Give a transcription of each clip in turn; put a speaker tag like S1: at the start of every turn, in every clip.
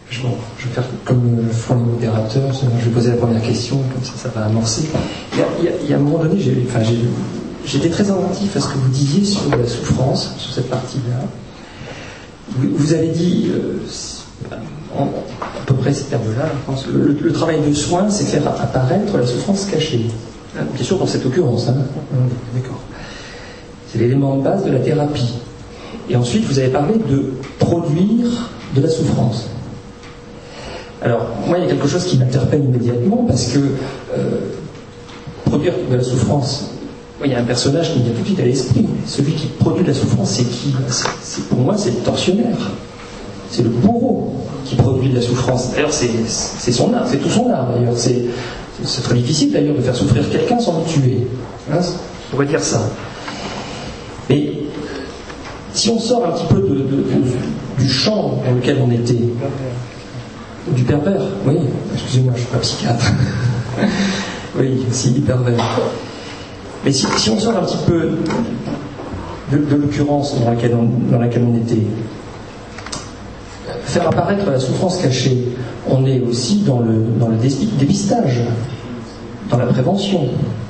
S1: Je vais faire comme font les modérateurs, je vais poser la première question, comme ça va amorcer. Il y a un moment donné, j'étais très attentif à ce que vous disiez sur la souffrance, sur cette partie-là. Vous avez dit, à peu près ces termes-là, je pense, le travail de soin, c'est faire apparaître la souffrance cachée. Bien sûr, dans cette occurrence, d'accord. C'est l'élément de base de la thérapie. Et ensuite, vous avez parlé de produire de la souffrance. Alors, moi, il y a quelque chose qui m'interpelle immédiatement, parce que produire de la souffrance, il y a un personnage qui me vient tout de suite à l'esprit. Celui qui produit de la souffrance, c'est qui ? Pour moi, c'est le tortionnaire. C'est le bourreau qui produit de la souffrance. D'ailleurs, c'est son art, c'est tout son art, d'ailleurs. C'est très difficile, d'ailleurs, de faire souffrir quelqu'un sans le tuer. On pourrait dire ça. Mais si on sort un petit peu du champ dans lequel on était... Du pervers, oui, excusez-moi, je ne suis pas psychiatre. Oui, aussi du pervers. Mais si on sort un petit peu de l'occurrence dans laquelle on était, faire apparaître la souffrance cachée, on est aussi dans le dépistage, dans la prévention,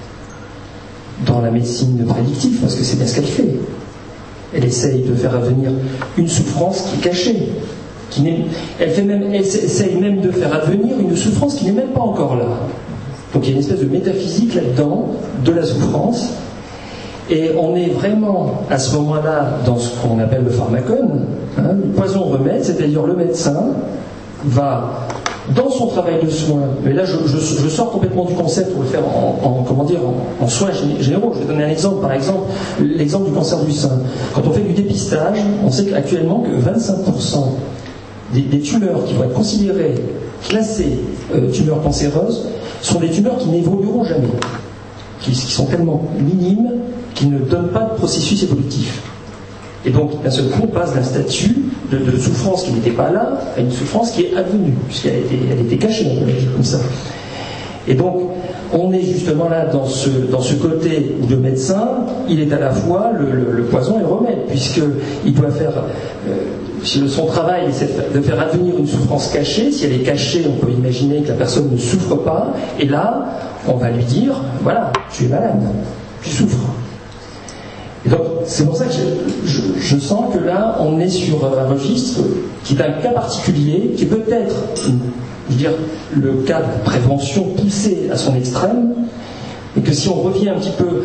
S1: dans la médecine prédictive, parce que c'est bien ce qu'elle fait. Elle essaye de faire advenir une souffrance qui est cachée. Elle essaye même de faire advenir une souffrance qui n'est même pas encore là. Donc il y a une espèce de métaphysique là-dedans, de la souffrance, et on est vraiment à ce moment-là dans ce qu'on appelle le pharmacone, le poison-remède, c'est-à-dire le médecin va, dans son travail de soin, mais là je sors complètement du concept pour le faire en soins généraux. Je vais donner un exemple, par exemple, l'exemple du cancer du sein. Quand on fait du dépistage, on sait actuellement que 25% des tumeurs qui vont être considérées, classées tumeurs cancéreuses, sont des tumeurs qui n'évolueront jamais, qui sont tellement minimes qu'ils ne donnent pas de processus évolutif. Et donc, d'un seul coup, on passe d'un statut de souffrance qui n'était pas là à une souffrance qui est advenue, puisqu'elle était cachée, on peut le dire comme ça. Et donc, on est justement là dans ce côté où le médecin, il est à la fois le poison et le remède, puisqu'il doit faire... son travail, c'est de faire advenir une souffrance cachée. Si elle est cachée, on peut imaginer que la personne ne souffre pas. Et là, on va lui dire, voilà, tu es malade, tu souffres. Et donc, c'est pour ça que je sens que là, on est sur un registre qui est un cas particulier, qui peut être, le cas de prévention poussé à son extrême, et que si on revient un petit peu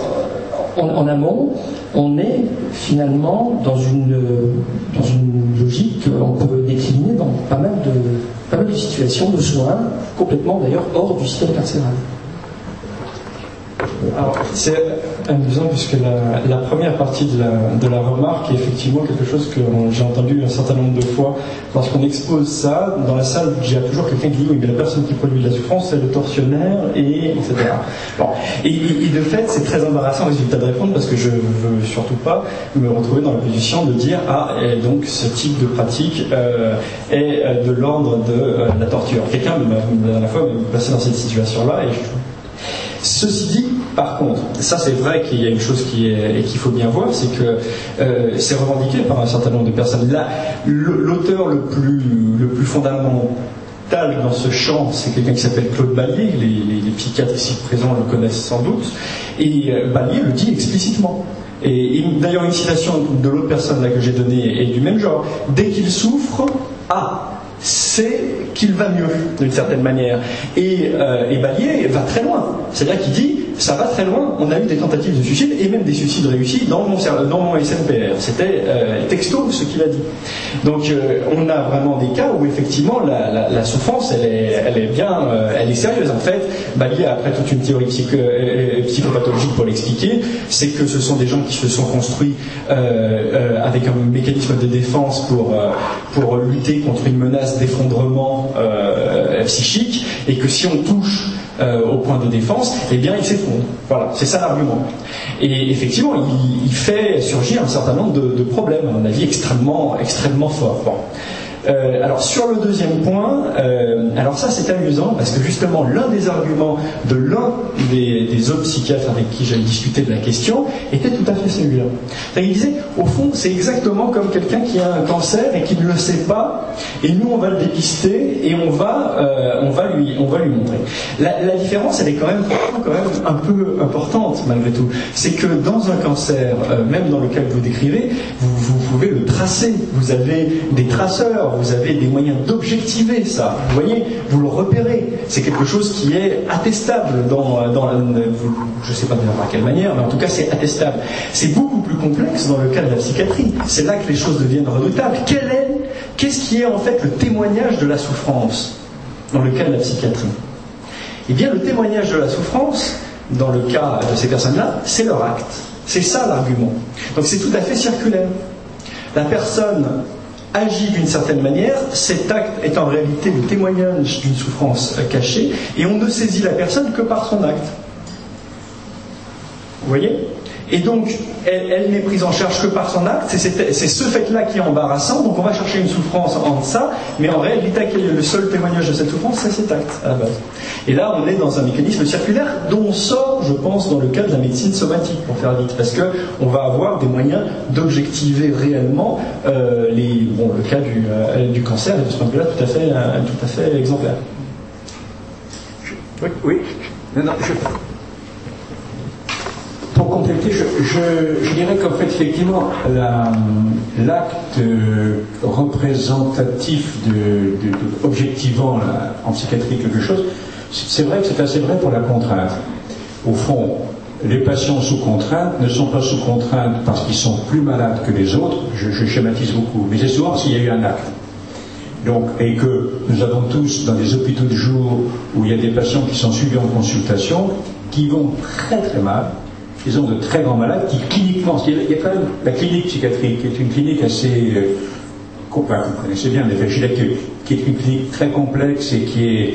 S1: en amont, on est finalement dans une logique qu'on peut décliner dans pas mal de situations de soins, complètement d'ailleurs hors du système carcéral.
S2: Alors, c'est amusant puisque la première partie de la remarque est effectivement quelque chose que j'ai entendu un certain nombre de fois. Lorsqu'on expose ça, dans la salle, il y a toujours quelqu'un qui dit oui, mais la personne qui produit de la souffrance, c'est le tortionnaire, etc. Bon. Et de fait, c'est très embarrassant au résultat de répondre parce que je veux surtout pas me retrouver dans la position de dire et donc ce type de pratique est de l'ordre de la torture. Quelqu'un, la dernière fois, m'a placé dans cette situation-là et ceci dit, par contre, ça c'est vrai qu'il y a une chose qu'il faut bien voir, c'est que c'est revendiqué par un certain nombre de personnes. Là, l'auteur le plus fondamental dans ce champ, c'est quelqu'un qui s'appelle Claude Ballier. Les psychiatres ici présents le connaissent sans doute. Et Ballier le dit explicitement. Et d'ailleurs, une citation de l'autre personne là que j'ai donnée est du même genre. Dès qu'il souffre, c'est qu'il va mieux, d'une certaine manière. Et Ballier va très loin. C'est-à-dire qu'il dit, ça va très loin, on a eu des tentatives de suicide, et même des suicides réussis dans mon SNPR. C'était texto ce qu'il a dit. Donc on a vraiment des cas où effectivement la souffrance, elle est sérieuse. En fait, Ballier a après toute une théorie psychopathologique pour l'expliquer, c'est que ce sont des gens qui se sont construits avec un mécanisme de défense pour lutter contre une menace d'effondrement psychique, et que si on touche au point de défense, eh bien il s'effondre. Voilà, c'est ça l'argument. Et effectivement, il fait surgir un certain nombre de problèmes, à mon avis, extrêmement forts. Bon. Alors sur le deuxième point, alors ça c'est amusant parce que justement l'un des arguments de l'un des autres psychiatres avec qui j'avais discuté de la question était tout à fait celui-là. Il disait, au fond, c'est exactement comme quelqu'un qui a un cancer et qui ne le sait pas, et nous on va le dépister et on va lui montrer. La différence, elle est quand même un peu importante malgré tout. C'est que dans un cancer, même dans le cas que vous décrivez, vous pouvez le tracer. Vous avez des traceurs, vous avez des moyens d'objectiver ça. Vous voyez, vous le repérez. C'est quelque chose qui est attestable je ne sais pas bien par quelle manière, mais en tout cas c'est attestable. C'est beaucoup plus complexe dans le cas de la psychiatrie. C'est là que les choses deviennent redoutables. Qu'est-ce qui est en fait le témoignage de la souffrance dans le cas de la psychiatrie? Eh bien, le témoignage de la souffrance, dans le cas de ces personnes-là, c'est leur acte. C'est ça l'argument. Donc c'est tout à fait circulaire. La personne agit d'une certaine manière, cet acte est en réalité le témoignage d'une souffrance cachée, et on ne saisit la personne que par son acte. Vous voyez ? Et donc, elle n'est prise en charge que par son acte, c'est ce fait-là qui est embarrassant, donc on va chercher une souffrance en ça, mais en réalité, quel est le seul témoignage de cette souffrance? C'est cet acte, à la base. Et là, on est dans un mécanisme circulaire dont on sort, je pense, dans le cas de la médecine somatique, pour faire vite, parce qu'on va avoir des moyens d'objectiver réellement le cas du cancer, et de ce point de vue-là, tout à fait exemplaire.
S3: Oui. Non, pour compléter, je dirais qu'en fait, effectivement, l'acte représentatif objectivant en psychiatrie quelque chose, c'est vrai que c'est assez vrai pour la contrainte. Au fond, les patients sous contrainte ne sont pas sous contrainte parce qu'ils sont plus malades que les autres, je schématise beaucoup, mais c'est souvent parce qu'il y a eu un acte. Donc, et que nous avons tous dans des hôpitaux de jour où il y a des patients qui sont suivis en consultation, qui vont très très mal. Ils ont de très grands malades qui cliniquement, il y a quand même la clinique psychiatrique qui est une clinique assez, vous connaissez bien, qui est une clinique très complexe et qui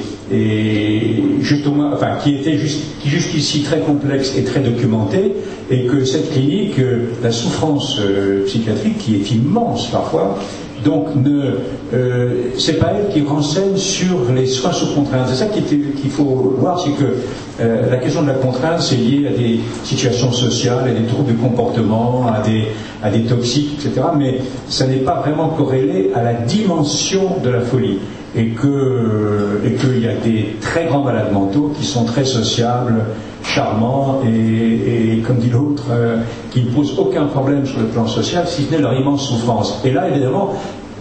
S3: était jusqu'ici très complexe et très documentée, et que cette clinique, la souffrance psychiatrique qui est immense parfois, donc c'est pas elle qui renseigne sur les soins sous contrainte. C'est ça qu'il faut voir, c'est que la question de la contrainte, c'est lié à des situations sociales, à des troubles du comportement, à des toxiques, etc. Mais ça n'est pas vraiment corrélé à la dimension de la folie. Et qu'il y a des très grands malades mentaux qui sont très sociables, charmants et comme dit l'autre, qui ne posent aucun problème sur le plan social, si ce n'est leur immense souffrance. Et là, évidemment,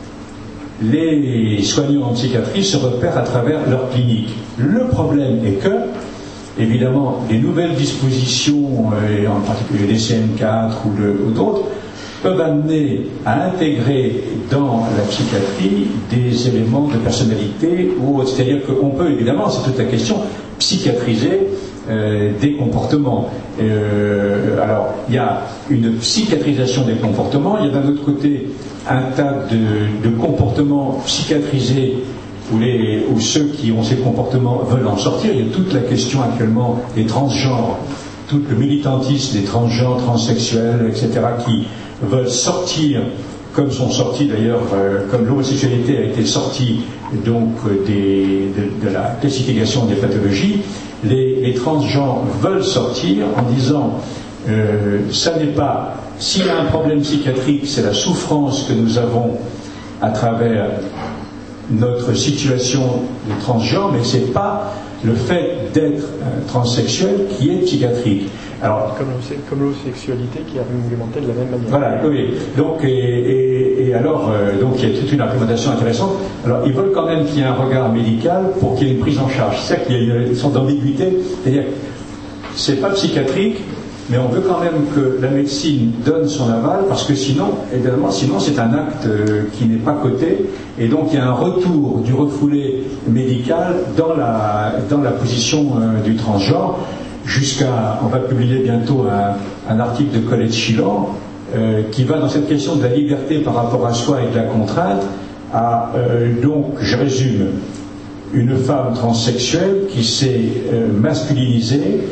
S3: les soignants en psychiatrie se repèrent à travers leur clinique. Le problème est que, évidemment, les nouvelles dispositions, et en particulier les CM4 ou d'autres, peuvent amener à intégrer dans la psychiatrie des éléments de personnalité ou autre. C'est-à-dire qu'on peut, évidemment, c'est toute la question, psychiatriser des comportements. Alors, il y a une psychiatrisation des comportements, il y a d'un autre côté un tas de comportements psychiatrisés où ceux qui ont ces comportements veulent en sortir. Il y a toute la question actuellement des transgenres, tout le militantisme des transgenres, transsexuels, etc., qui veulent sortir, comme sont sortis d'ailleurs, comme l'homosexualité a été sortie donc de la classification des pathologies, les transgenres veulent sortir en disant ça n'est pas, s'il y a un problème psychiatrique, c'est la souffrance que nous avons à travers notre situation de transgenre, mais c'est pas le fait d'être transsexuel qui est psychiatrique. Alors,
S4: comme l'homosexualité qui est argumentée de la même manière.
S3: Voilà, oui. Donc, donc il y a toute une argumentation intéressante. Alors, ils veulent quand même qu'il y ait un regard médical pour qu'il y ait une prise en charge. C'est ça qu'il y a une sorte d'ambiguïté. C'est-à-dire, c'est pas psychiatrique, mais on veut quand même que la médecine donne son aval, parce que sinon, évidemment, c'est un acte qui n'est pas coté, et donc il y a un retour du refoulé médical dans la position du transgenre. On va publier bientôt un article de Colette Schillan qui va dans cette question de la liberté par rapport à soi et de la contrainte donc, je résume, une femme transsexuelle qui s'est masculinisée,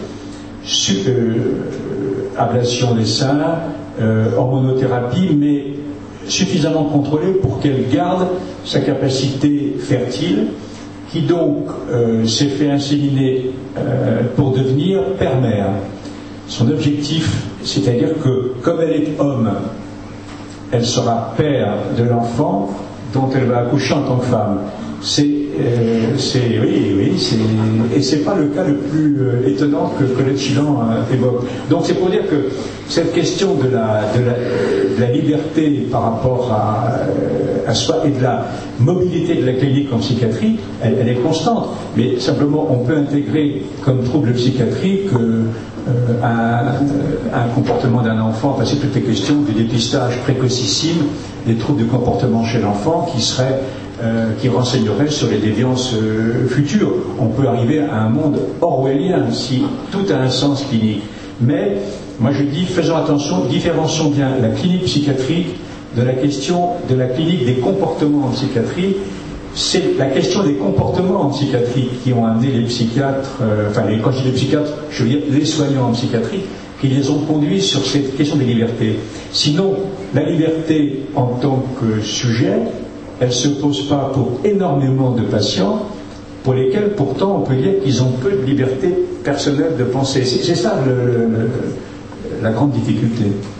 S3: ablation des seins, hormonothérapie, mais suffisamment contrôlée pour qu'elle garde sa capacité fertile, qui donc s'est fait inséminer pour devenir père-mère. Son objectif, c'est-à-dire que comme elle est homme, elle sera père de l'enfant dont elle va accoucher en tant que femme. Et c'est pas le cas le plus étonnant que Colette Chilan évoque. Donc c'est pour dire que cette question de la liberté par rapport à soi et de la mobilité de la clinique en psychiatrie, elle est constante. Mais simplement, on peut intégrer comme trouble psychiatrique un comportement d'un enfant, c'est toutes les questions du dépistage précocissime des troubles de comportement chez l'enfant qui renseigneraient sur les déviances futures. On peut arriver à un monde orwellien si tout a un sens clinique. Mais moi je dis, faisons attention, différencions bien la clinique psychiatrique de la question de la clinique des comportements en psychiatrie. C'est la question des comportements en psychiatrie qui ont amené les psychiatres, quand je dis les psychiatres, je veux dire les soignants en psychiatrie, qui les ont conduits sur cette question des libertés. Sinon, la liberté en tant que sujet, elle ne se pose pas pour énormément de patients, pour lesquels pourtant on peut dire qu'ils ont peu de liberté personnelle de penser. C'est ça la grande difficulté.